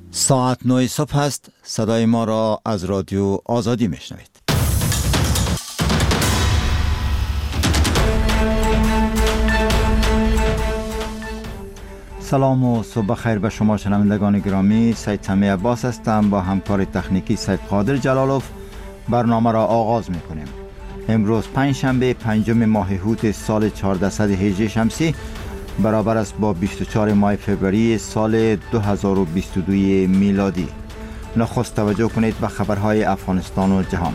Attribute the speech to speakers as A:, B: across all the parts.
A: ساعت 9 صبح است. صدای ما را از رادیو آزادی میشنوید. سلام و صبح خیر به شما شنوندگان گرامی. سید سمی عباس هستم. با همکار تکنیکی سید قادر جلالوف برنامه را آغاز میکنیم. امروز پنجشنبه 5 ماه هوت سال 1418 شمسی برابر است با 24 ماه فوریه سال 2022 میلادی. نخست توجه کنید به خبرهای افغانستان و جهان.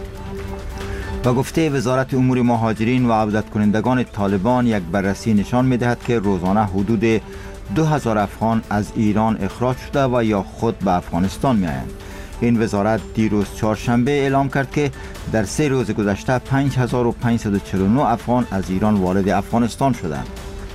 A: با گفته وزارت امور مهاجرین و عودت کنندگان طالبان، یک بررسی نشان می‌دهد که روزانه حدود 2000 افغان از ایران اخراج شده و یا خود به افغانستان می‌آیند. این وزارت دیروز چهارشنبه اعلام کرد که در 3 روز گذشته 5549 افغان از ایران وارد افغانستان شدند.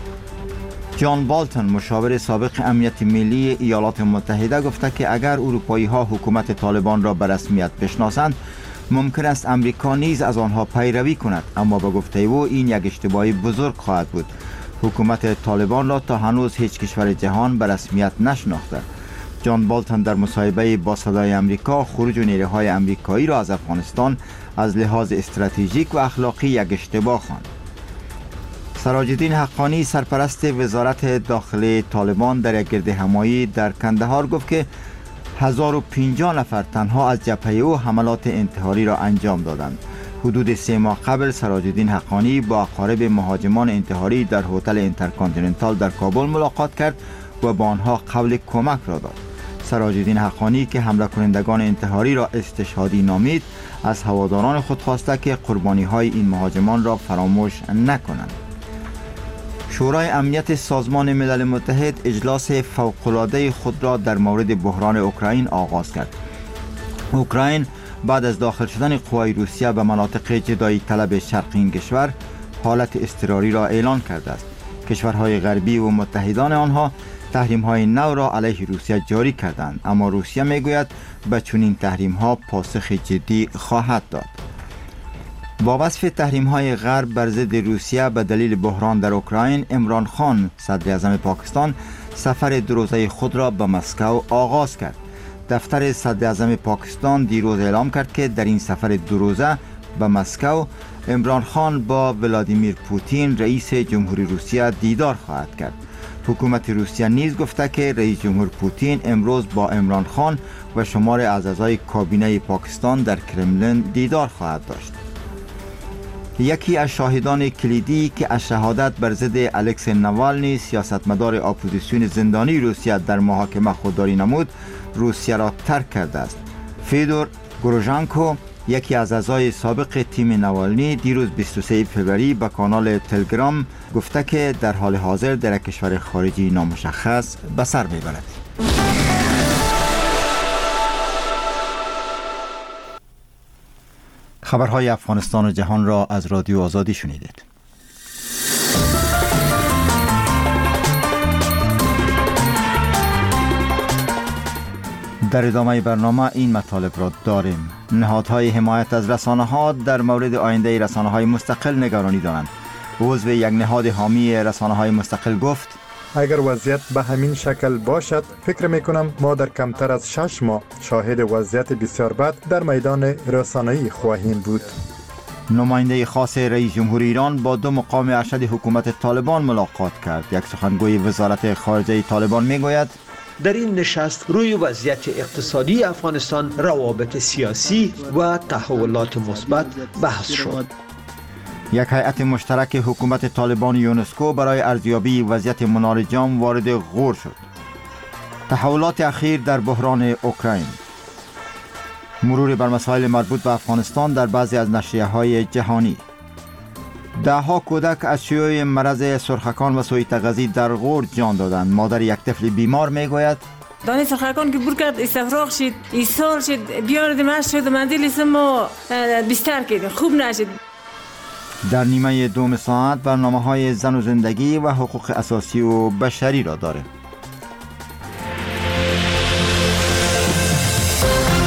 A: جان بالتون، مشاور سابق امنیت ملی ایالات متحده، گفته که اگر اروپایی‌ها حکومت طالبان را به رسمیت بشناسند، ممکن است امریکا نیز از آنها پیروی کند، اما با گفته او این یک اشتباه بزرگ خواهد بود. حکومت طالبان را تا هنوز هیچ کشور جهان به رسمیت نشناخته. جان بالتون در مصاحبه با صدای امریکا خروج نیروهای امریکایی را از افغانستان از لحاظ استراتژیک و اخلاقی یک اشتباه خواند. سراج الدین حقانی، سرپرست وزارت داخلی طالبان، در یک گردهمایی در کندهار گفت که 1050 نفر تنها از جبهه او حملات انتحاری را انجام دادند. حدود 3 ماه قبل سراج الدین حقانی با اقارب مهاجمان انتحاری در هتل اینترکانتیننتال در کابل ملاقات کرد و با آنها قول کمک را داد. سراج الدین حقانی که حمله کنندگان انتحاری را استشهادی نامید، از هواداران خود خواسته که قربانی‌های این مهاجمان را فراموش نکنند. شورای امنیت سازمان ملل متحد اجلاس فوق‌العاده خود را در مورد بحران اوکراین آغاز کرد. اوکراین بعد از داخل شدن قوای روسیه به مناطق جدایی طلب شرقی این کشور، حالت اضطراری را اعلان کرده است. کشورهای غربی و متحدان آنها تحریم‌های نو را علیه روسیه جاری کردند، اما روسیه میگوید به چنین تحریم‌ها پاسخ جدی خواهد داد. با وصف تحریم‌های غرب بر ضد روسیه به دلیل بحران در اوکراین، عمران خان صدر اعظم پاکستان سفر 2 روزه خود را به مسکو آغاز کرد. دفتر صدر اعظم پاکستان دیروز اعلام کرد که در این سفر 2 روزه به مسکو عمران خان با ولادیمیر پوتین رئیس جمهوری روسیه دیدار خواهد کرد. حکومت روسیه نیز گفته که رئیس جمهور پوتین امروز با عمران خان و شمار از اعضای کابینه پاکستان در کرملین دیدار خواهد داشت. یکی از شاهدان کلیدی که از شهادت بر ضد الکسی نوالنی، سیاستمدار اپوزیسیون زندانی روسیه، در محاکمه خودداری نمود، روسیه را ترک کرده است. فیدور گروژانکو، یکی از اعضای سابق تیم نوالنی، دیروز 23 فوریه به کانال تلگرام گفته که در حال حاضر در کشور خارجی نامشخص به سر میبرد. خبرهای افغانستان و جهان را از رادیو آزادی شنیدید. در ادامه برنامه این مطالب را داریم. نهادهای حمایت از رسانه‌ها در مورد آینده رسانه‌های مستقل نگرانی دارند. عضو یک نهاد حامی رسانه‌های مستقل گفت:
B: اگر وضعیت به همین شکل باشد، فکر میکنم ما در کمتر از 6 ماه شاهد وضعیت بسیار بد در میدان رسانه‌ای خواهیم بود.
A: نماینده خاص رئیس جمهور ایران با 2 مقام ارشد حکومت طالبان ملاقات کرد. یک سخنگوی وزارت خارجه طالبان میگوید:
C: در این نشست روی وضعیت اقتصادی افغانستان، روابط سیاسی و تحولات مثبت بحث شد.
A: یک هیئت مشترک حکومت طالبان و یونسکو برای ارزیابی وضعیت منار جام وارد غور شد. تحولات اخیر در بحران اوکراین. مرور بر مسائل مربوط به افغانستان در بعضی از نشریه‌های جهانی. 10 کودک از شیوع مرض سرخکان و سوء تغذیه در غور جان دادند. مادر یک طفل بیمار میگوید:
D: دانی سرخکان که بور کرد، استفراغ شد، ایسال شد، بیاردیم اش شد، مندیل اسم ما بستر کردیم، خوب نشد.
A: در نیمه دوم ساعت برنامه‌های زن و زندگی و حقوق اساسی و بشری را داریم.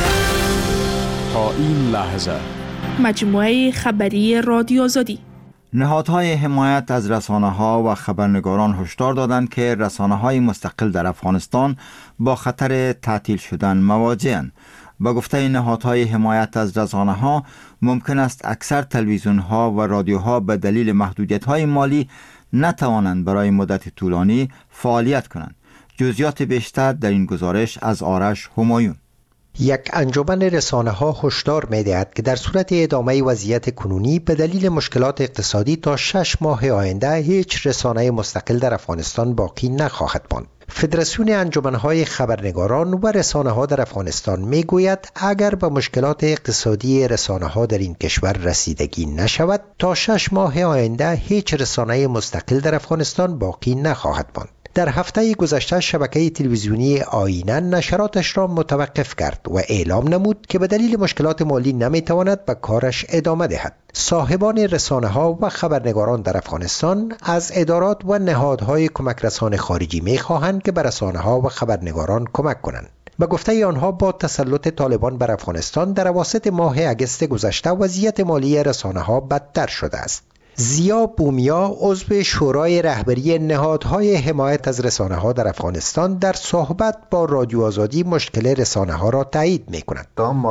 E: تا این لحظه
F: مجموعه خبری رادیو آزادی
A: نهادهای حمایت از رسانه‌ها و خبرنگاران هشدار دادند که رسانه‌های مستقل در افغانستان با خطر تعطیل شدن مواجه‌اند. با گفته نهادهای حمایت از رسانه‌ها ممکن است اکثر تلویزیون‌ها و رادیوها به دلیل محدودیت‌های مالی نتوانند برای مدت طولانی فعالیت کنند. جزئیات بیشتر در این گزارش از آرش همایون.
E: یک انجمن رسانه‌ها هشدار می‌دهد که در صورت ادامه وضعیت کنونی به دلیل مشکلات اقتصادی تا 6 ماه آینده هیچ رسانه مستقل در افغانستان باقی نخواهد ماند. فدراسیون انجمن‌های خبرنگاران و رسانه‌ها در افغانستان می‌گوید اگر به مشکلات اقتصادی رسانه‌ها در این کشور رسیدگی نشود تا 6 ماه آینده هیچ رسانه مستقل در افغانستان باقی نخواهد ماند. در هفته گذشته شبکه تلویزیونی آینه نشراتش را متوقف کرد و اعلام نمود که به دلیل مشکلات مالی نمیتواند به کارش ادامه دهد. صاحبان رسانه‌ها و خبرنگاران در افغانستان از ادارات و نهادهای کمک رسان خارجی می‌خواهند که به رسانه‌ها و خبرنگاران کمک کنند. به گفته آنها با تسلط طالبان بر افغانستان در اواسط ماه اگست گذشته وضعیت مالی رسانه‌ها بدتر شده است. زیا بومیا عضو شورای رهبری نهادهای حمایت از رسانه‌ها در افغانستان در صحبت با رادیو آزادی مشکل رسانه‌ها را تایید می‌کند.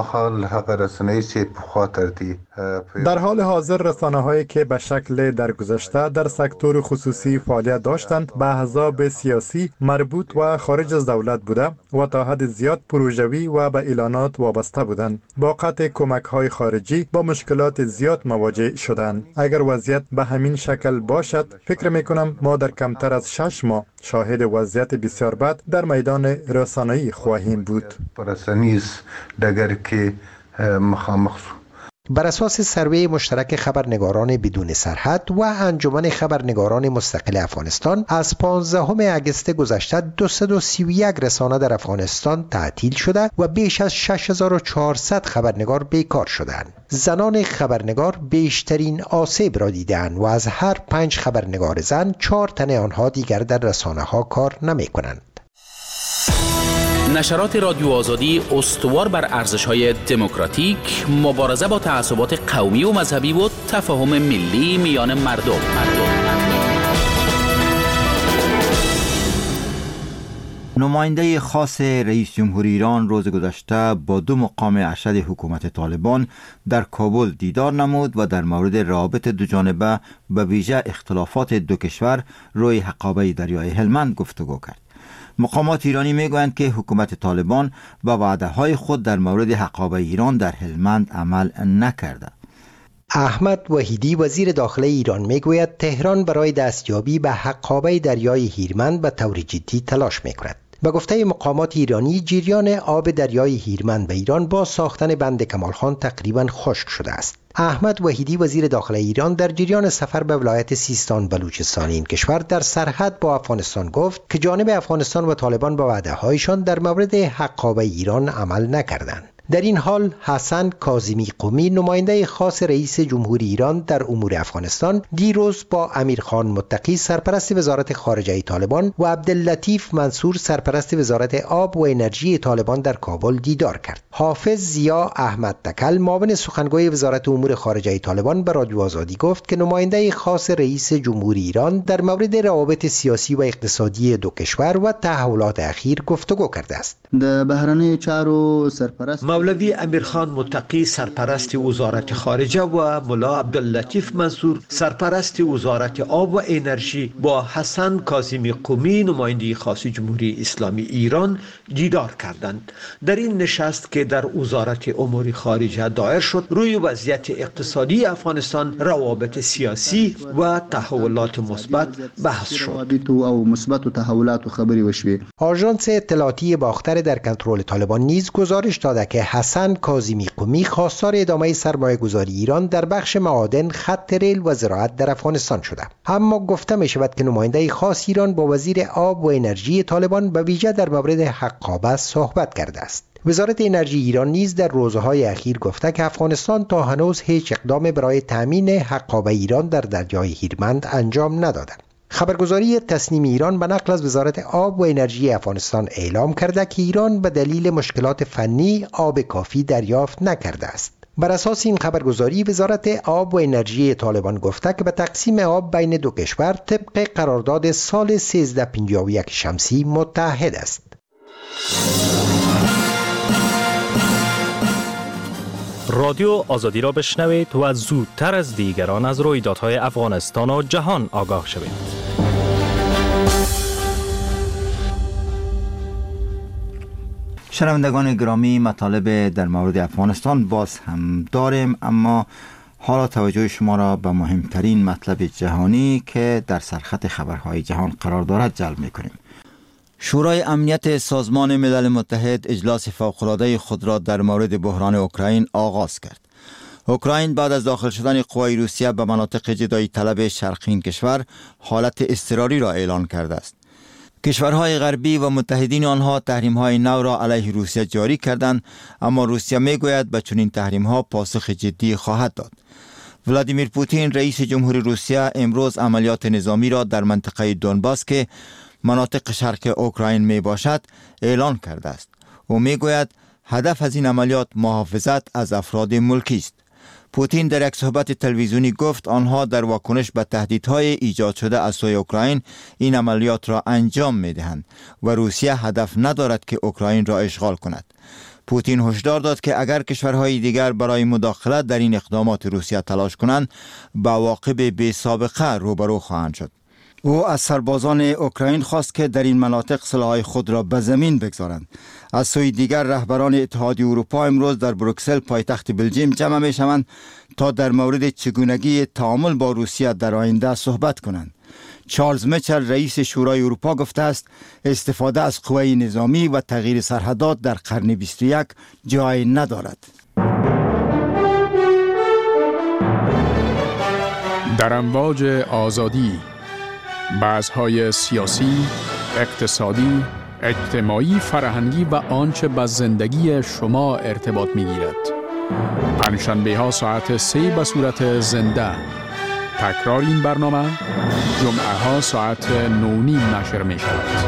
B: در حال حاضر رسانه‌هایی که به شکل درگذشته در سکتور خصوصی فعالیت داشتند به احزاب سیاسی مربوط و خارج از دولت بوده و تا حد زیاد پروژوی و به اعلانات وابسته بودند. با قطع کمک‌های خارجی با مشکلات زیاد مواجه شدند. اگر وضعیت به همین شکل باشد فکر میکنم ما در کمتر از 6 ماه شاهد وضعیت بسیار بد در میدان رسانه‌ای خواهیم بود.
E: بر اساس سروی مشترک خبرنگاران بدون سرحد و انجمن خبرنگاران مستقل افغانستان از 15 اگست گذشته 231 رسانه در افغانستان تعطیل شده و بیش از 6400 خبرنگار بیکار شدند. زنان خبرنگار بیشترین آسیب را دیدند و از هر 5 خبرنگار زن 4 تن آنها دیگر در رسانه‌ها کار نمی‌کنند.
F: نشرات رادیو آزادی استوار بر ارزش‌های دموکراتیک، مبارزه با تعصبات قومی و مذهبی و تفاهم ملی میان مردم.
A: نماینده خاص رئیس جمهور ایران روز گذشته با 2 مقام ارشد حکومت طالبان در کابل دیدار نمود و در مورد روابط دوجانبه به ویژه اختلافات دو کشور روی حقابه دریای هلمند گفتگو کرد. مقامات ایرانی میگویند که حکومت طالبان با وعده‌های خود در مورد حقابه ایران در هلمند عمل نکرده.
E: احمد وحیدی وزیر داخله ایران میگوید تهران برای دستیابی به حقابه دریای هیرمند به طور جدی تلاش میکند. به گفته مقامات ایرانی جریان آب دریای هیرمند به ایران با ساختن بند کمالخان تقریبا خشک شده است. احمد وحیدی وزیر داخله ایران در جریان سفر به ولایت سیستان بلوچستان این کشور در سرحد با افغانستان گفت که جانب افغانستان و طالبان با وعده‌هایشان در مورد حقابه ایران عمل نکردند. در این حال حسن کاظمی قمی نماینده خاص رئیس جمهوری ایران در امور افغانستان دیروز با امیرخان متقی سرپرست وزارت خارجه طالبان و عبداللطیف منصور سرپرست وزارت آب و انرژی طالبان در کابل دیدار کرد. حافظ ضیا احمد تکل معاون سخنگوی وزارت امور خارجه طالبان به رادیو آزادی گفت که نماینده خاص رئیس جمهوری ایران در مورد روابط سیاسی و اقتصادی دو کشور و تحولات اخیر گفتگو کرده است.
G: د بهرنی چارو سرپرست
C: مولوی امیرخان متقی سرپرست وزارت خارجه و ملا عبداللطیف منصور سرپرست وزارت آب و انرژی با حسن کاظمی قمی نماینده خاص جمهوری اسلامی ایران دیدار کردند. در این نشست که در وزارت امور خارجه دایر شد روی وضعیت اقتصادی افغانستان، روابط سیاسی و تحولات مثبت بحث شد.
G: او مثبت تحولات خبری وشوی.
E: آژانس اطلاعاتی باختر در کنترل طالبان نیز گزارش داده که حسن کاظمی قمی خواستار ادامه سرمایه‌گذاری ایران در بخش معادن، خط ریل و زراعت در افغانستان شده. اما گفته می شود که نماینده خاص ایران با وزیر آب و انرژی طالبان به ویژه در مورد حقابه صحبت کرده است. وزارت انرژی ایران نیز در روزهای اخیر گفته که افغانستان تا هنوز هیچ اقدام برای تامین حقابه ایران در دریای هیرمند انجام نداده. خبرگزاری تسنیم ایران به نقل از وزارت آب و انرژی افغانستان اعلام کرده که ایران به دلیل مشکلات فنی آب کافی دریافت نکرده است. بر اساس این خبرگزاری، وزارت آب و انرژی طالبان گفته که به تقسیم آب بین دو کشور طبق قرارداد سال 1351 شمسی متحد است.
H: رادیو آزادی را بشنوید و زودتر از دیگران از رویدادهای افغانستان و جهان آگاه شوید.
A: شنوندگان گرامی، مطالب در مورد افغانستان باز هم داریم، اما حالا توجه شما را به مهمترین مطلب جهانی که در سرخط خبرهای جهان قرار دارد جلب می‌کنیم. شورای امنیت سازمان ملل متحد اجلاس فوق‌العاده خود را در مورد بحران اوکراین آغاز کرد. اوکراین بعد از داخل شدن قوای روسیه به مناطق جدایی طلب شرقی این کشور حالت اضطراری را اعلان کرده است. کشورهای غربی و متحدین آنها تحریم‌های نو را علیه روسیه جاری کردند، اما روسیه می‌گوید به چنین تحریم‌ها پاسخ جدی خواهد داد. ولادیمیر پوتین رئیس جمهور روسیه امروز عملیات نظامی را در منطقه دونباس که مناطق شرق اوکراین می باشد اعلان کرده است. او می‌گوید هدف از این عملیات محافظت از افراد ملکی است. پوتین در یک صحبت تلویزیونی گفت آنها در واکنش به تهدیدهای ایجاد شده از سوی اوکراین این عملیات را انجام می‌دهند و روسیه هدف ندارد که اوکراین را اشغال کند. پوتین هشدار داد که اگر کشورهای دیگر برای مداخلت در این اقدامات روسیه تلاش کنند، با عواقب بی سابقه روبرو خواهند شد. او از سربازان اوکراین خواست که در این مناطق سلاح‌های خود را به زمین بگذارند. از سوی دیگر رهبران اتحادیه اروپا امروز در بروکسل پایتخت بلژیم جمع می‌شوند تا در مورد چگونگی تعامل با روسیه در آینده صحبت کنند. چارلز میچل رئیس شورای اروپا گفته است استفاده از قوه نظامی و تغییر سرحدات در قرن 21 جای ندارد.
I: در امواج آزادی، بحث‌های سیاسی، اقتصادی، اجتماعی، فرهنگی و آنچه به زندگی شما ارتباط می‌گیرد. پنجشنبه‌ها ساعت 3 به صورت زنده. تکرار این برنامه جمعه‌ها ساعت 9:30 نشر می‌شود.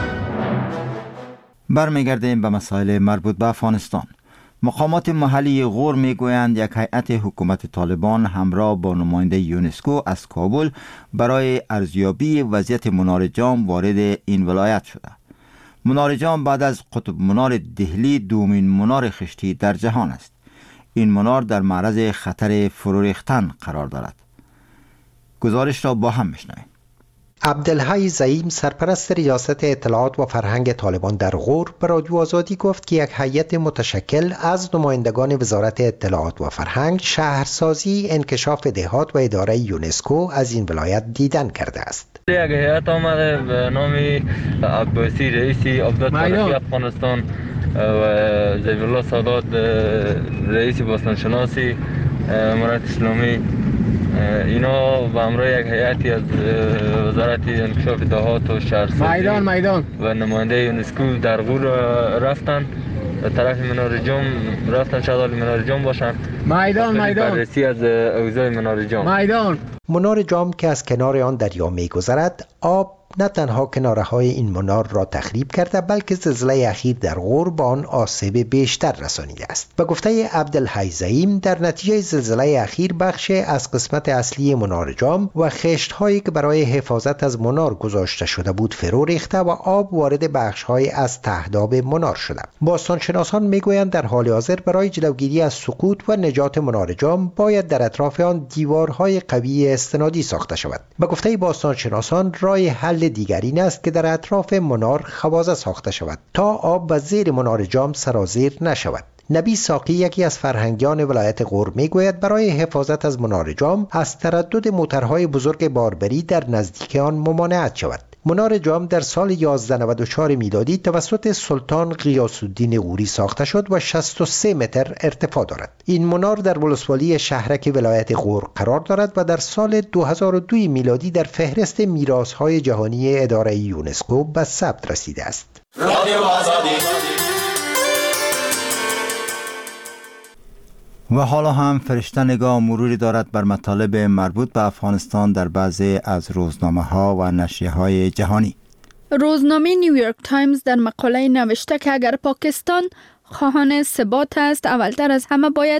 A: برمیگردیم به مسائل مربوط به افغانستان. مقامات محلی غور میگویند یک هیئت حکومت طالبان همراه با نماینده یونسکو از کابل برای ارزیابی وضعیت منار جام وارد این ولایت شده. منار جام بعد از قطب منار دهلی دومین منار خشتی در جهان است. این منار در معرض خطر فرو ریختن قرار دارد. گزارش را با هم میشنویم.
E: عبدالحی زعیم سرپرست ریاست اطلاعات و فرهنگ طالبان در غور به رادیو آزادی گفت که یک هیئت متشکل از نمایندگان وزارت اطلاعات و فرهنگ، شهرسازی، انکشاف دهات و اداره یونسکو از این ولایت دیدن کرده است.
J: یک هیئت آمده به نام عباسی رئیس عبدت فلکی افغانستان و زیبالله سادات رئیس باستانشناسی امارت اسلامی، اینا به همراه یک هیئتی از وزارت انکشاف دهات و شهرسازی و نماینده یونسکو در غور رفتن به طرف منار جام رفتن، شغال منار جام باشن بررسی از اوضاع منار جام.
E: منار جام که از کنار آن دریا می‌گذرد، آب نه تنها کناره های این منار را تخریب کرده بلکه زلزله اخیر در غور با آن آسیب بیشتر رسانیده است. به گفته عبدالحی زعیم، در نتیجه زلزله اخیر بخش از قسمت اصلی منار جام و خشت هایی که برای حفاظت از منار گذاشته شده بود فرو ریخته و آب وارد بخش های از تهداب منار شده. باستانشناسان میگویند در حال حاضر برای جلوگیری از سقوط و نجات منار جام باید در اطراف آن دیوارهای قوی استنادی ساخته شود. به گفته باستانشناسان راه حل دیگر این است که در اطراف منار خوازه ساخته شود تا آب و زیر منار جام سرازیر نشود. نبی ساقی یکی از فرهنگیان ولایت غور میگوید برای حفاظت از منار جام از تردد موترهای بزرگ باربری در نزدیک آن ممانعت شود. منار جام در سال 1194 میلادی توسط سلطان غیاث الدین غوری ساخته شد و 63 متر ارتفاع دارد. این منار در ولسوالی شهرک ولایت غور قرار دارد و در سال 2002 میلادی در فهرست میراث‌های جهانی اداره یونسکو به ثبت رسیده است.
A: و حالا هم فرشته نگاه مروری دارد بر مطالب مربوط به افغانستان در بعضی از روزنامه‌ها و نشریه‌های جهانی.
K: روزنامه نیویورک تایمز در مقاله نوشته که اگر پاکستان خواهان ثبات است، اولتر از همه باید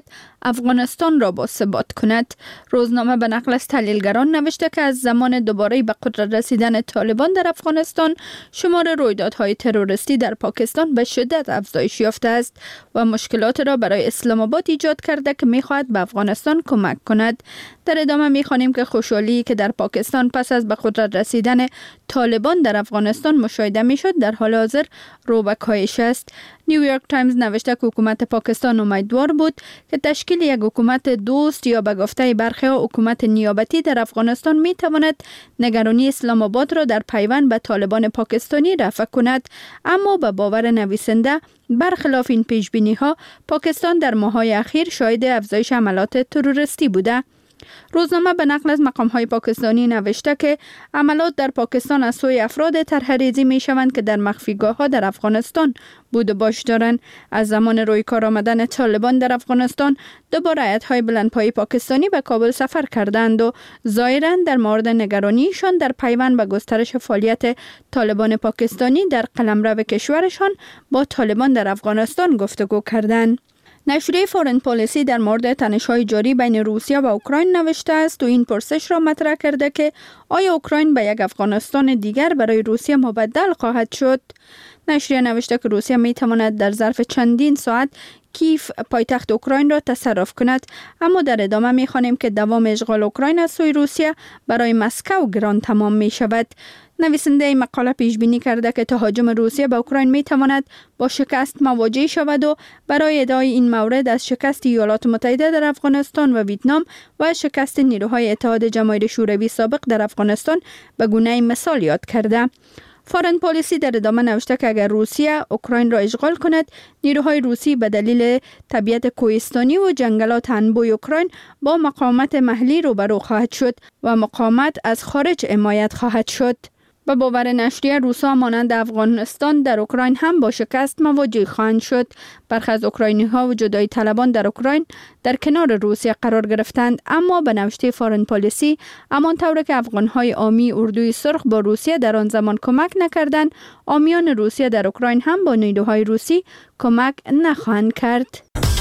K: افغانستان را باثبات کند. روزنامه به نقل از تحلیلگران نوشته که از زمان دوباره به قدرت رسیدن طالبان در افغانستان شمار رویدادهای تروریستی در پاکستان به شدت افزایش یافته است و مشکلات را برای اسلام آباد ایجاد کرده که می‌خواهد به افغانستان کمک کند. در ادامه می‌خوانیم که خوشحالی که در پاکستان پس از به قدرت رسیدن طالبان در افغانستان مشاهده می‌شد در حال حاضر رو به کاهش است. نیویورک تایمز نوشته که حکومت پاکستان امیدوار بود که تشکیل یک حکومت دوست یا به گفته برخی‌ها حکومت نیابتی در افغانستان می‌تواند نگرانی اسلام آباد را در پیوند به طالبان پاکستانی رفع کند، اما به باور نویسنده برخلاف این پیش‌بینی‌ها پاکستان در ماه‌های اخیر شاهد افزایش حملات تروریستی بوده. روزنامه به نقل از مقام‌های پاکستانی نوشته که حملات در پاکستان از سوی افراد طرح‌ریزی می‌شوند که در مخفیگاه‌ها در افغانستان بود و باش دارند. از زمان روی کار آمدن طالبان در افغانستان دوباره هیئت‌های بلندپایه پاکستانی به کابل سفر کردند و ظاهراً در مورد نگرانیشان در پیوند به گسترش فعالیت طالبان پاکستانی در قلمرو کشورشان با طالبان در افغانستان گفتگو کردند. نشریه فورن پالیسی در مورد تنش‌های جاری بین روسیه و اوکراین نوشته است و این پرسش را مطرح کرده که آیا اوکراین به یک افغانستان دیگر برای روسیه مبدل خواهد شد؟ نشریه نوشته که روسیه می‌تواند در ظرف چندین ساعت کیف پایتخت اوکراین را تصرف کند، اما در ادامه می‌خوانیم که دوام اشغال اوکراین از سوی روسیه برای مسکو گران تمام می‌شود. نویسنده این مقاله پیش بینی کرده که تهاجم روسیه به اوکراین می‌تواند با شکست مواجه شود و برای ادعای این مورد از شکست ایالات متحده در افغانستان و ویتنام و شکست نیروهای اتحاد جماهیر شوروی سابق در افغانستان به گونه مثال یاد کرده. فورن پالیسی در ادامه نوشته که اگر روسیه اوکراین را اشغال کند، نیروهای روسی به دلیل طبیعت کوهستانی و جنگلات انبوی اوکراین با مقاومت محلی روبرو خواهد شد و مقاومت از خارج حمایت خواهد شد. به باور نشریه روسا مانند افغانستان در اوکراین هم با شکست مواجه خواهند شد. برخی از اوکراینی‌ها و جدایی طلبان در اوکراین در کنار روسیه قرار گرفتند، اما به نوشته فورن پالیسی همانطور که افغان‌های عامی اردوی سرخ با روسیه در آن زمان کمک نکردند، عامیان روسیه در اوکراین هم با نیروهای روسی کمک نخواهند کرد.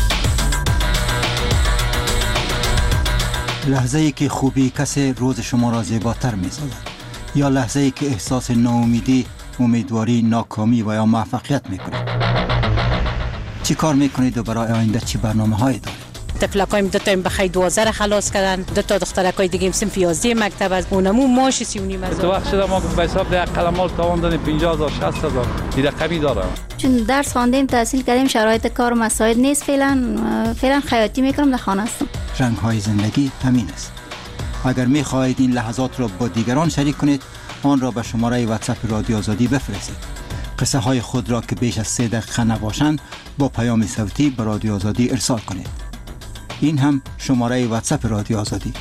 A: لحظه‌ای که خوبی کسی روز شما را زیباتر می‌سازد، یا لحظه‌ای که احساس ناامیدی، امیدواری، ناکامی و یا موفقیت میکنید. چی کار میکنید و برای آینده چی برنامه‌هایی دارید؟
L: طفلکایم دو تا بخیر 12 خلاص کردن، دو تا دخترکای دیگه صنف 11 مکتب از اونمو ماش 39
M: تو وقت شده ما به حساب ده قلمال تاوان دادیم 50000 60000 این رقمی داره.
N: چون درس خواندیم تحصیل کردیم شرایط کار مساعد نیست، فعلا خیاطی میکنم در خانه هستم.
A: رنگ‌های زندگی همین است. اگر می‌خواهید این لحظات را با دیگران شریک کنید، آن را به شماره واتساپ رادیو آزادی بفرستید. قصه های خود را که بیش از 3 دقیقه نباشند با پیام صوتی به رادیو آزادی ارسال کنید. این هم شماره واتساپ رادیو آزادی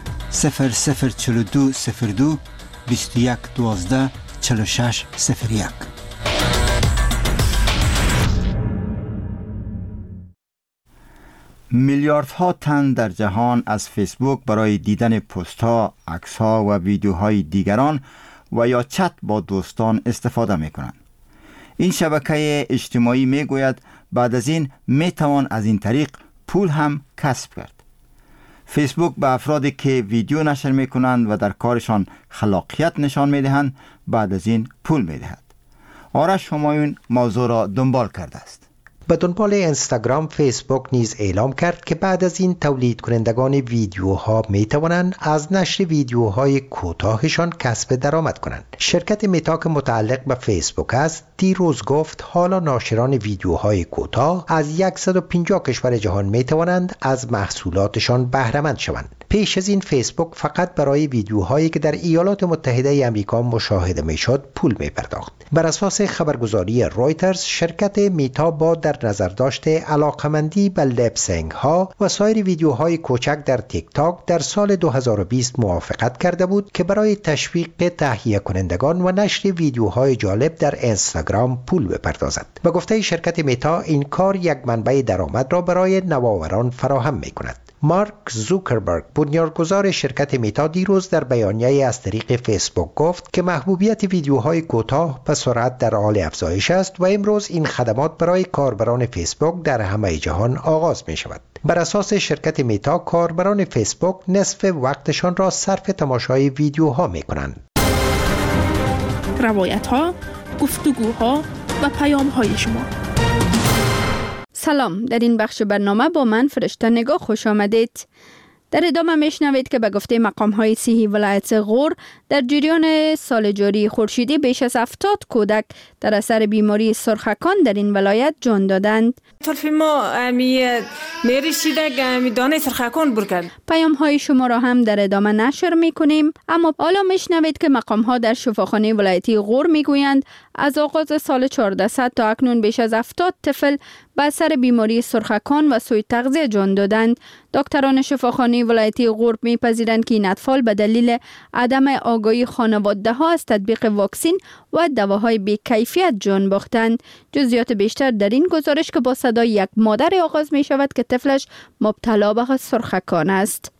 A: 004202 21 12 46 01. میلیاردها تن در جهان از فیسبوک برای دیدن پست‌ها، عکس‌ها و ویدیوهای دیگران و یا چت با دوستان استفاده می‌کنند. این شبکه اجتماعی می‌گوید بعد از این می‌توان از این طریق پول هم کسب کرد. فیسبوک به افرادی که ویدیو نشر می‌کنند و در کارشان خلاقیت نشان می‌دهند بعد از این پول می‌دهد. آرش همایون موضوع را دنبال کرده است.
E: به دنبال اینستاگرام، فیسبوک نیز اعلام کرد که بعد از این تولید کنندگان ویدیوها می توانند از نشر ویدیوهای کوتاهشان کسب درآمد کنند. شرکت متا که متعلق به فیسبوک است دیروز گفت حالا ناشران ویدیوهای کوتاه از 150 کشور جهان می توانند از محصولاتشان بهره مند شوند. پیش از این فیسبوک فقط برای ویدیوهایی که در ایالات متحده آمریکا مشاهده میشد پول می پرداخت. بر اساس خبرگزاری رویترز، شرکت متا با در نظر داشته علاقمندی به لپسینگ ها و سایر ویدیوهای کوچک در تیک تاک در سال 2020 موافقت کرده بود که برای تشویق تهیه کنندگان و نشر ویدیوهای جالب در اینستاگرام پول بپردازد. به گفته شرکت متا این کار یک منبع درآمد را برای نوآوران فراهم می کند. مارک زوکربرگ بنیانگذار شرکت میتا دیروز در بیانیه‌ای از طریق فیسبوک گفت که محبوبیت ویدیوهای کوتاه به سرعت در حال افزایش است و امروز این خدمات برای کاربران فیسبوک در همه جهان آغاز می شود. بر اساس شرکت میتا کاربران فیسبوک نصف وقتشان را صرف تماشای ویدیوها می کنند.
O: روایت‌ها، گفتگوها و پیام‌های شما.
K: سلام، در این بخش برنامه با من فرشته نگاه خوش آمدید. در ادامه میشنوید که به گفته مقام‌های صحی ولایت غور در جریان سال جاری خورشیدی بیش از 70 کودک در اثر بیماری سرخکان در این ولایت جان دادند.
D: طرف ما میرشیده دانه سرخکان برکن.
K: پیام‌های شما را هم در ادامه نشر می‌کنیم، اما حالا میشنوید که مقام‌ها در شفاخانه ولایتی غور میگویند از آغاز سال 1400 تا اکنون بیش از 70 طفل به اثر بیماری سرخکان و سوء تغذیه جان دادند. دکتران شفاخانه ولایتی غور میپذیرند که این اطفال به دلیل عدم آگاهی خانواده‌ها از تطبیق واکسن و دواهای بی‌کیفیت جان باختند. جزئیات بیشتر در این گزارش که با صدای یک مادر آغاز می شود که طفلش مبتلا به سرخکان است.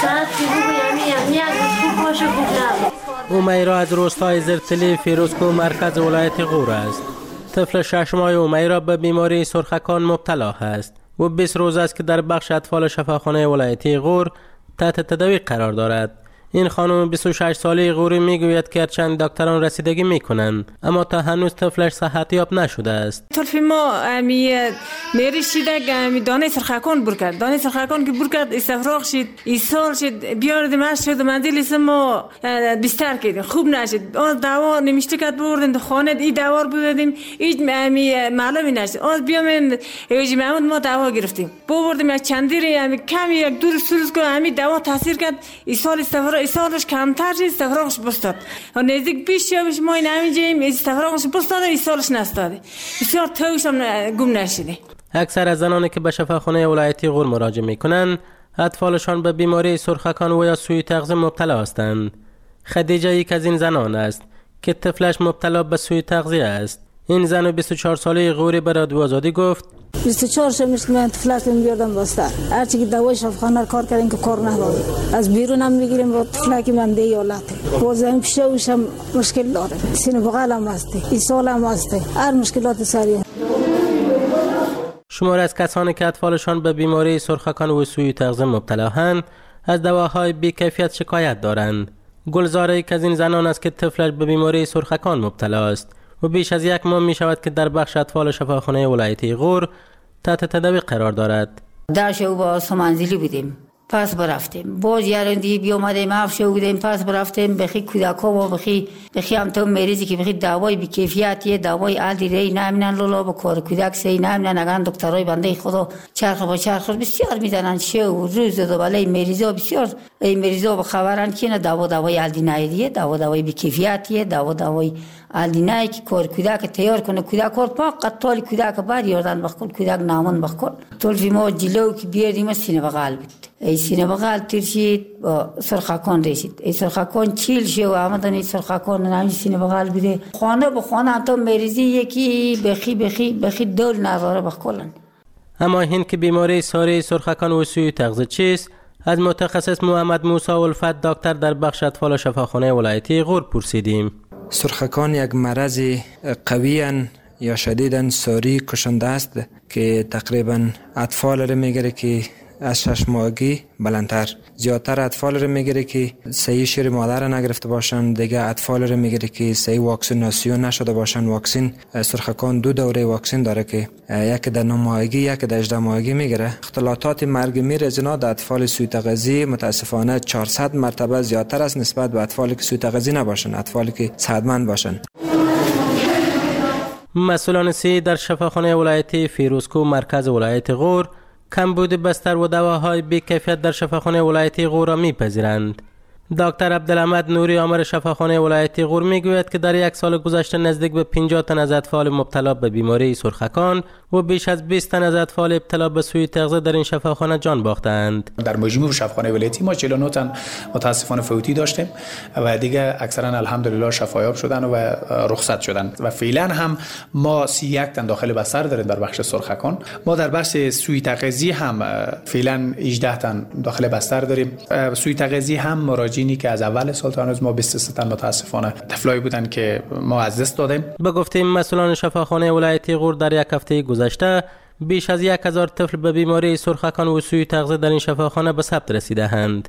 P: امیرا از روستای زرتلی فیروزکو مرکز ولایت غور است. طفل 6 ماهه امیرا به بیماری سرخکان مبتلا است و 20 روز است که در بخش اطفال شفاخانه ولایتی غور تحت تداوی قرار دارد. این خانم 26 ساله غوری میگوید که چند دکتران رسیدگی میکنند اما تا هنوز طفلش صحتیاب نشده است.
D: طرف ما میرشیده دانه سرخکان برکرد. دانه سرخکان که برکرد استفراغ شد، ایسال شد، بیاردیم از شد و منزل اسم ما بستر کردیم. خوب نشد. آن دوا نمیشته کرد بردیم خانه ای دوا بودیم. هیچ معلومی نشد. آن بیامن ایجی محمود ما دوا گرفتیم. بردیم یک چندی کمی یک دور سوز که همین دوا تاثیر کرد. ایسال استفراغ ایسالش کمتر شد، استفراغش بستاد. و نزدیک 20 شب ما این همینجاییم استفراغش بستاد و ایسالش نستاده. بسیار توش هم گم نشده.
P: اکثر از زنانی که به شفاخانه ولایتی غور مراجعه میکنند اطفالشان به بیماری سرخکان و یا سوء تغذیه مبتلا هستند. خدیجه یک از این زنان است که طفلش مبتلا به سوء تغذیه است. این زن 24 ساله غوری به رادیو آزادی گفت
Q: 24 شب من طفلکم بیاردم واسه هرچی که دوای شفاخانه کار کردیم که کار نبود. از بیرون هم میگیریم با طفلکی من دی حالته. بازم پیشم مشکل داره. سینه بغلم هسته. این سالم هسته. هر مشکلات سری.
P: شمار از کسانی که اطفالشان به بیماری سرخکان و سوء تغذیه مبتلااند از دواهای بی‌کیفیت شکایت دارند. گلزاره که از این زنان است که طفلش به بیماری سرخکان مبتلا است و بیش از 1 ماه می شود که در بخش اطفال شفاخانه ولایتی غور تحت تداوی قرار دارد.
R: درش او با منزلی بودیم، پس برفتیم باز یارندی بیامدیم افش بودیم، پس برفتیم بخی کودکا و بخی هم تو مریضی که بخی دوای بی‌کیفیتیه، دوای عادی ری نمیدن لولا با کار کودک سی نمیدن. اگر دکترای بنده خدا چرخ با چرخ بسیار میزنن شو روز دو بالای مریضا بسیار این مریضا به خبرن که نه دوای عادی نه، دوای بی‌کیفیتیه، دوای عادی نه که کار کودک تیار کنه. کودک کار فقط طول کودک بر یاردن بخون کودک نامون بخون. طول ما جلو که بیاردیم سینه بغل بود. ای سینه بغل ترشید با سرخکان رسید. ای سرخکان چیل شو آمدن. ای سرخکان نمی سینه بغل بوده. خانه به خانه تا مریضی یکی بخی دل نظاره بخولن.
P: اما این که بیماری ساری سرخکان و سوء تغذیه چیست از متخصص محمد موسی الفت دکتر در بخش اطفال شفاخانه ولایتی غور پرسیدیم.
S: سرخکان یک مرض قوی یا شدیداً ساری کشنده است که تقریباً اطفال را میگیره که از 6 ماهگی بلندتر. زیادتر اطفال رو میگیره که صحیح شیر مادر نگرفته باشن، دیگه اطفال رو میگیره که صحیح واکسیناسیون نشده باشن. واکسن سرخکان 2 دوره واکسن داره که یکی در 9 ماهگی یکی در 18 ماهگی میگیره. اختلالات مرگ میر از اینا در اطفال سوء تغذیه متاسفانه 400 مرتبه زیادتر است نسبت به اطفالی که سوء تغذیه نباشن، اطفالی که صحتمند باشن.
P: مسئولان صحی در شفاخانه ولایتی فیروزکو مرکز ولایت غور کمبود بستر و دواهای بی‌کیفیت در شفاخانه ولایتی غور را می‌پذیرند. دکتر عبدالحمد نوری آمر شفاخانه ولایتی غور میگوید که در یک سال گذشته نزدیک به 50 تن از اطفال مبتلا به بیماری سرخکان و بیش از 20 تن از اطفال ابتلا به سوی تغذیه در این شفاخانه جان باختند.
T: در مجموع شفاخانه ولایتی ما 49 تن متاسفانه فوتی داشتیم و دیگه اکثرا الحمدلله شفایاب شدن و رخصت شدن و فعلا هم ما 31 تن داخل بستر داریم در بخش سرخکان. ما در بخش سوی تغذیه هم فعلا 18 تن داخل بستر داریم. سوی تغذیه هم مراجعینی که از اول سال تا هنوز ما 23 تن متاسفانه طفلایی بودن که ما از دست دادیم.
P: به گفته مسئولان شفاخانه ولایتی غور در یک هفته گذشته بیش از 1000 طفل به بیماری سرخکان و سوی تغذیه در این شفاخانه به ثبت رسیده‌اند.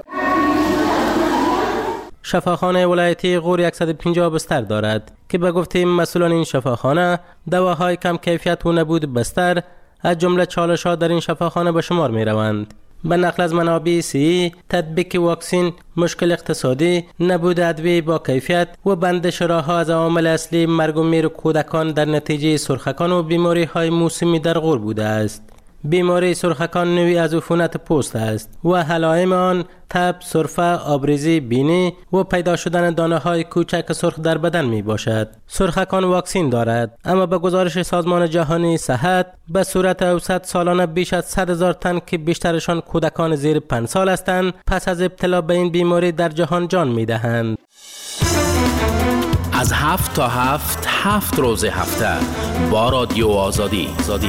P: شفاخانه ولایتی غور 150 بستر دارد که به گفته مسئولان این شفاخانه دواهای کم کیفیت و نبود بستر از جمله چالش‌ها در این شفاخانه به شمار می‌روند. به نقل از منابع سی، تطبیق واکسین، مشکل اقتصادی، نبود ادویه با کیفیت و بندش راه‌ها از عوامل اصلی مرگ و میر کودکان در نتیجه سرخکان و بیماری‌های موسمی در غور بوده است. بیماری سرخکان نوعی از عفونت پوست است و علائم آن تب، سرفه، آبریزی بینی و پیدا شدن دانه‌های کوچک سرخ در بدن می باشد. سرخکان واکسین دارد، اما به گزارش سازمان جهانی صحت به صورت اوسط سالانه بیش از 100,000 تن که بیشترشان کودکان زیر 5 سال هستند پس از ابتلا به این بیماری در جهان جان می دهند.
F: از 7 تا 7 روز هفته با رادیو آزادی.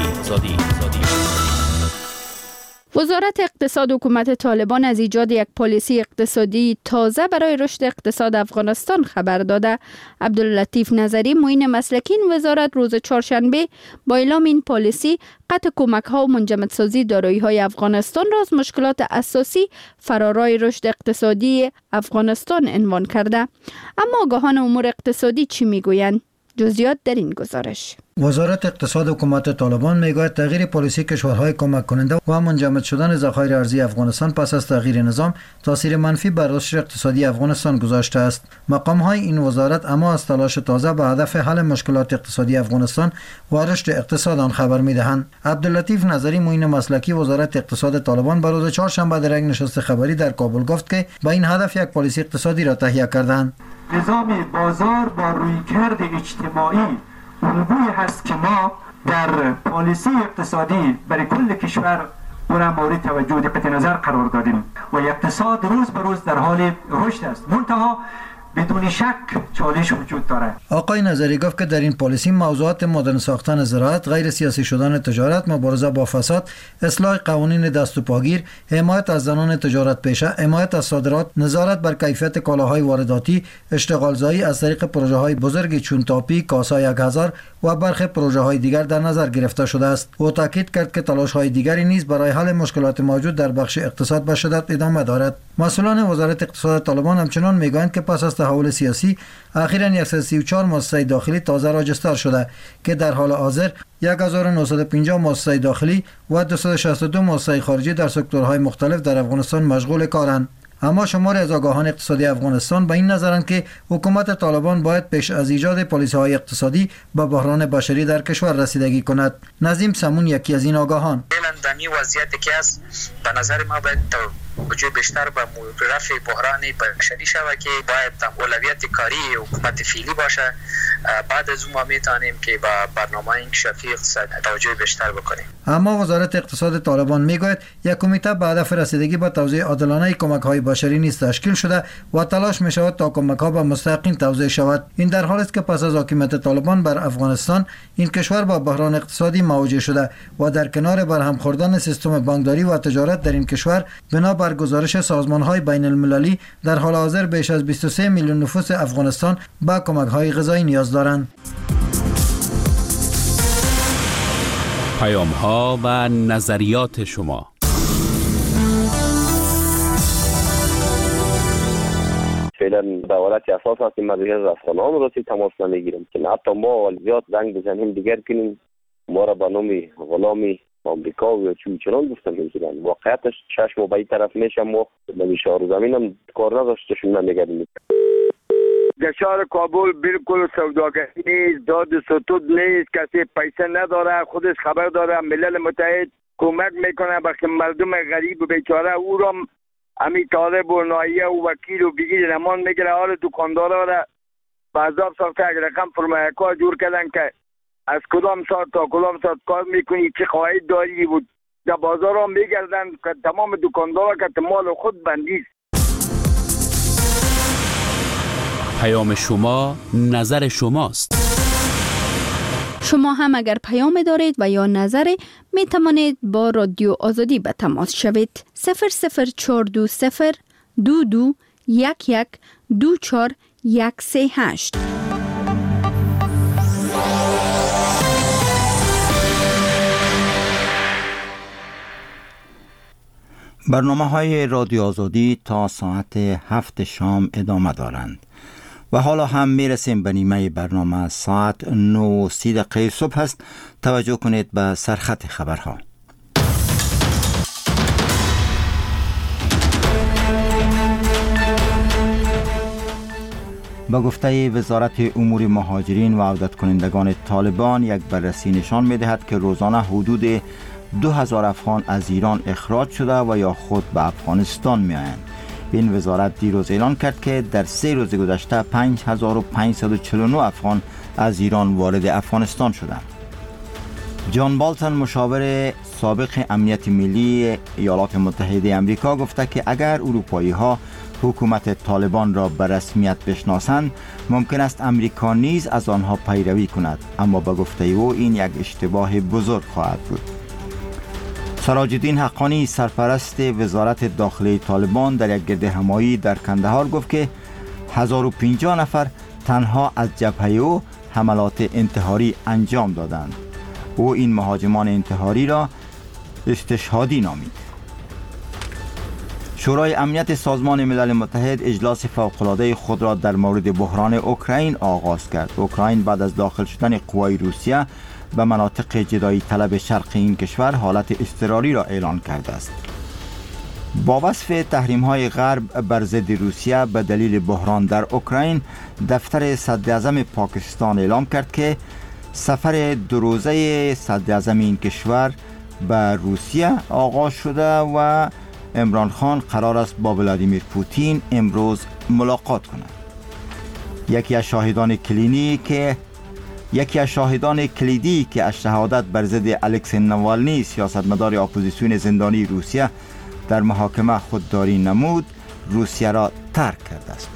K: وزارت اقتصاد حکومت طالبان از ایجاد یک پالیسی اقتصادی تازه برای رشد اقتصاد افغانستان خبر داده. عبداللطیف نظری معین مسلکی این وزارت روز چهارشنبه با اعلام این پالیسی قطع کمک‌ها و منجمدسازی دارایی‌های افغانستان را از مشکلات اساسی فرارای رشد اقتصادی افغانستان عنوان کرده. اما آگاهان امور اقتصادی چی میگویند؟ جزئیات در این گزارش.
U: وزارت اقتصاد حکومت طالبان میگوید تغییر پالیسی کشورهای کمک کننده و منجمد شدن ذخایر ارزی افغانستان پس از تغییر نظام تاثیر منفی بر رشد اقتصادی افغانستان گذاشته است. مقام‌های این وزارت اما از تلاش تازه به هدف حل مشکلات اقتصادی افغانستان و رشد اقتصاد آن خبر می‌دهند. عبداللطیف نظری معین مسلکی وزارت اقتصاد طالبان بر روز چهارشنبه در یک نشست خبری در کابل گفت که با این هدف یک پالیسی اقتصادی را تهیه کردند.
V: نظام بازار با رویکرد اجتماعی الگویی هست که ما در پالیسی اقتصادی برای کل کشور او را مورد توجه و دقت نظر قرار دادیم و اقتصاد روز به روز در حال رشد است. منتها بدون شک چالش وجود دارد.
U: آقای نظری گفت که در این پالیسی موضوعات مدرن ساختن زراعت، غیر سیاسی شدن تجارت، مبارزه با فساد، اصلاح قوانین دست و پاگیر، حمایت از زنان تجارت پیشه، حمایت از صادرات، نظارت بر کیفیت کالاهای وارداتی، اشتغالزایی از طریق پروژه‌های بزرگی چون تاپی، کاسا 1000 و برخی پروژه‌های دیگر در نظر گرفته شده است. او تاکید کرد که تلاش‌های دیگری نیز برای حل مشکلات موجود در بخش اقتصاد به شدت ادامه دارد. مسئولان وزارت اقتصاد طالبان همچنان میگویند که پس از تحول سیاسی اخیراً 134 مؤسسه داخلی تازه راجستر شده که در حال حاضر 1950 مؤسسه داخلی و 262 مؤسسه خارجی در سکتورهای مختلف در افغانستان مشغول کارند. اما شماری از آگاهان اقتصادی افغانستان به این نظرند که حکومت طالبان باید پیش از ایجاد پالیسی‌های اقتصادی به بحران بشری در کشور رسیدگی کند. نظیم سمون یکی از این آگاهان.
W: فعلا دمی وضعیتی که است به نظر ما باید توجه بیشتر به رفع بحران بشری شود که باید اولویت کاری حکومت فعلی باشه. بعد از اون ما میتونیم که با برنامه انکشافی اقتصاد توجه بیشتر بکنیم.
U: اما وزارت اقتصاد طالبان میگوید یک کمیته به هدف رسیدگی به توزیع عادلانه کمک‌های بشری نیز تشکیل شده و تلاش می‌شود تا کمک‌ها به مستحقین توزیع شود. این در حالی است که پس از حاکمیت طالبان بر افغانستان این کشور با بحران اقتصادی مواجه شده و در کنار برهم خوردن سیستم بانکداری و تجارت در این کشور بنا بر گزارش سازمان‌های بین‌المللی در حال حاضر بیش از 23 میلیون نفوس افغانستان به کمک‌های غذایی نیاز دارند.
F: پیام‌ها و نظریات شما.
X: فعلا به حالت اساس هستیم، ما دیگر از افغانان را تماس نمیگیریم که حتی ما زیاد زنگ بزنیم دیگر کنیم ما را به نام غلامی آمریکا و چون گفتن میگیرن. واقعیتش چشم به این طرف میشم و به شهر زمینم کار نداشتشون نمیگردیم.
Y: گشار کابل بالکل سوداگری نیست، داد ستود نیست، کسی پیسه نداره، خودش خبر داره، ملل متحد کمک میکنه به مردم غریب و بیچاره او را امی طالب و نایه و وکیل و بگیر نمان میگیره. حال دکاندارا را به عذاب ساخته یک رقم فرمایکار جور کردن که از کدام ساعت تا کدام ساعت کار میکنی، چه قواعد داری بود. در بازار هم میگردن که تمام دکاندارا که مال خود بندیست.
F: پیام شما نظر شماست.
K: شما هم اگر پیام دارید و یا نظری می توانید با رادیو آزادی به تماس شوید. 00420 22 11 24 138.
A: برنامه‌های رادیو آزادی تا ساعت 7 شام ادامه دارند و حالا هم میرسیم به نیمه برنامه. ساعت 9:30 صبح است. توجه کنید به سرخط خبرها. با گفته وزارت امور مهاجرین و عودت کنندگان طالبان، یک بررسی نشان می‌دهد که روزانه حدود 2000 افغان از ایران اخراج شده و یا خود به افغانستان می‌آیند. این وزارت دیروز اعلان کرد که در 3 روز گذشته 5549 افغان از ایران وارد افغانستان شدند. جان بالتون، مشاور سابق امنیت ملی ایالات متحده آمریکا، گفته که اگر اروپایی‌ها حکومت طالبان را به رسمیت بشناسند، ممکن است امریکا نیز از آنها پیروی کند، اما به گفته او این یک اشتباه بزرگ خواهد بود. سراج الدین حقانی، سرپرست وزارت داخلی طالبان، در یک گردهمایی در کندهار گفت که 1050 نفر تنها از جبهه او حملات انتحاری انجام دادند. او این مهاجمان انتحاری را استشهادی نامید. شورای امنیت سازمان ملل متحد اجلاس فوق‌العاده خود را در مورد بحران اوکراین آغاز کرد. اوکراین بعد از داخل شدن قوای روسیه به مناطق جدایی طلب شرق این کشور حالت اضطراری را اعلان کرده است. با وصف تحریم‌های غرب بر ضد روسیه به دلیل بحران در اوکراین، دفتر صدراعظم پاکستان اعلام کرد که سفر 2 روزه صدراعظم این کشور به روسیه آغاز شده و عمران خان قرار است با ولادیمیر پوتین امروز ملاقات کند. یکی از شاهدان کلیدی که از شهادت بر ضد الکسی نوالنی، سیاستمدار اپوزیسیون زندانی روسیه، در محاکمه خودداری نمود، روسیه را ترک کرده است.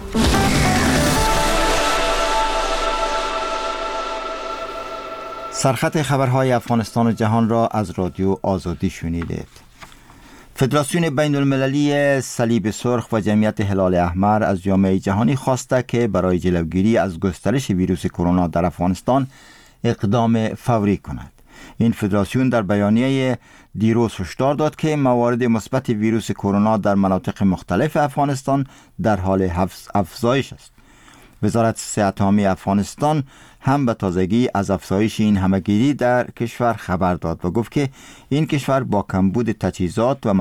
A: سرخط خبرهای افغانستان و جهان را از رادیو آزادی شنیدید. فدراسیون بین المللی صلیب سرخ و جمعیت هلال احمر از جامعه جهانی خواسته که برای جلوگیری از گسترش ویروس کرونا در افغانستان اقدام فوری کند. این فدراسیون در بیانیه دیروز هشدار داد که موارد مثبت ویروس کرونا در مناطق مختلف افغانستان در حال افزایش است. وزارت صحت عامه افغانستان هم به تازگی از افزایش این همه‌گیری در کشور خبر داد و گفت که این کشور با کمبود تجهیزات و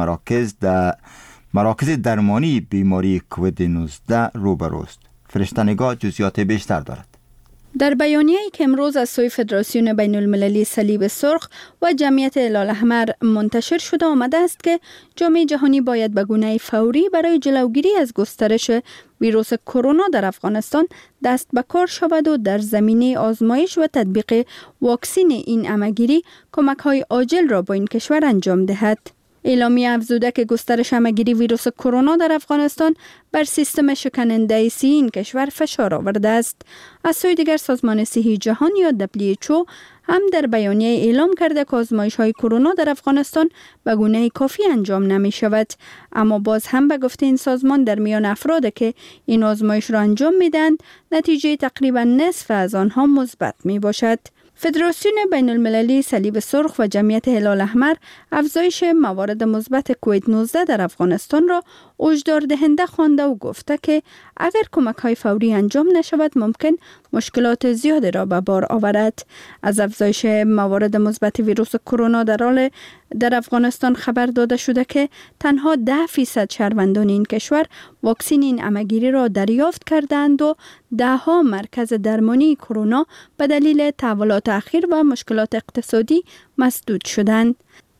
A: مراکز درمانی بیماری کووید 19 روبروست. فرشته نگاه جزئیات بیشتر دارد.
K: در بیانیه‌ای که امروز از سوی فدراسیون بین المللی صلیب سرخ و جمعیت هلال احمر منتشر شده آمده است که جامعه جهانی باید به گونه فوری برای جلوگیری از گسترش ویروس کرونا در افغانستان دست به کار شود و در زمینه آزمایش و تطبیق واکسین این همه‌گیری کمک‌های عاجل را با این کشور انجام دهد. اعلامیه افزوده که گسترش همه‌گیری ویروس کرونا در افغانستان بر سیستم شکننده صحی این کشور فشار آورده است. از سوی دیگر سازمان صحی جهان یا WHO هم در بیانیه اعلام کرده که آزمایش‌های کرونا در افغانستان به گونه کافی انجام نمی شود، اما باز هم به گفته این سازمان در میان افراد که این آزمایش را انجام میدند نتیجه تقریبا نصف از آنها مثبت می باشد. فدراسیون بین المللی صلیب سرخ و جمعیت هلال احمر افزایش موارد مثبت کووید 19 در افغانستان را هشدار دهنده خوانده و گفته که اگر کمک‌های فوری انجام نشود ممکن مشکلات زیادی را به بار آورد. از افزایش موارد مثبت ویروس کرونا در افغانستان خبر داده شده که تنها 10% شهروندان این کشور واکسن این همه‌گیری را دریافت کردند و 10 مرکز درمانی کرونا به دلیل تحولات اخیر و مشکلات اقتصادی مسدود شدند.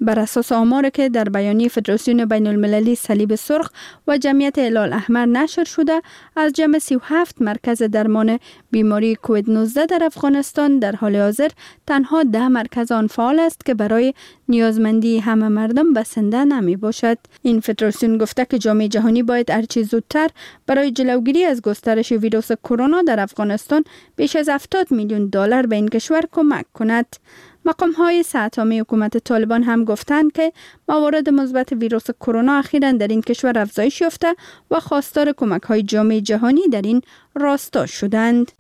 K: بر اساس آماری که در بیانیه فدراسیون بین المللی صلیب سرخ و جمعیت هلال احمر نشر شده، از جمع 37 مرکز درمان بیماری کووید 19 در افغانستان در حال حاضر تنها 10 مرکز آن فعال است که برای نیازمندی همه مردم بسنده نمی باشد. این فدراسیون گفته که جامعه جهانی باید هرچه زودتر برای جلوگیری از گسترش ویروس کرونا در افغانستان بیش از 70 میلیون دلار به این کشور کمک کند. مقام‌های سه‌اتامی حکومت طالبان هم گفتند که موارد مثبت ویروس کرونا اخیراً در این کشور افزایش یافته و خواستار کمک‌های جامعه جهانی در این راستا شدند.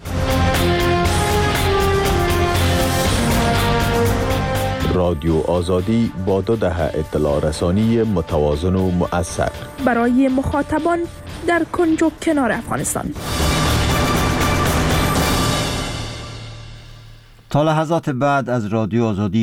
B: رادیو آزادی با 2 دهه اطلاع رسانی متوازن و مؤثر
O: برای مخاطبان در کنج و کنار افغانستان.
A: تا لحظات بعد از رادیو آزادی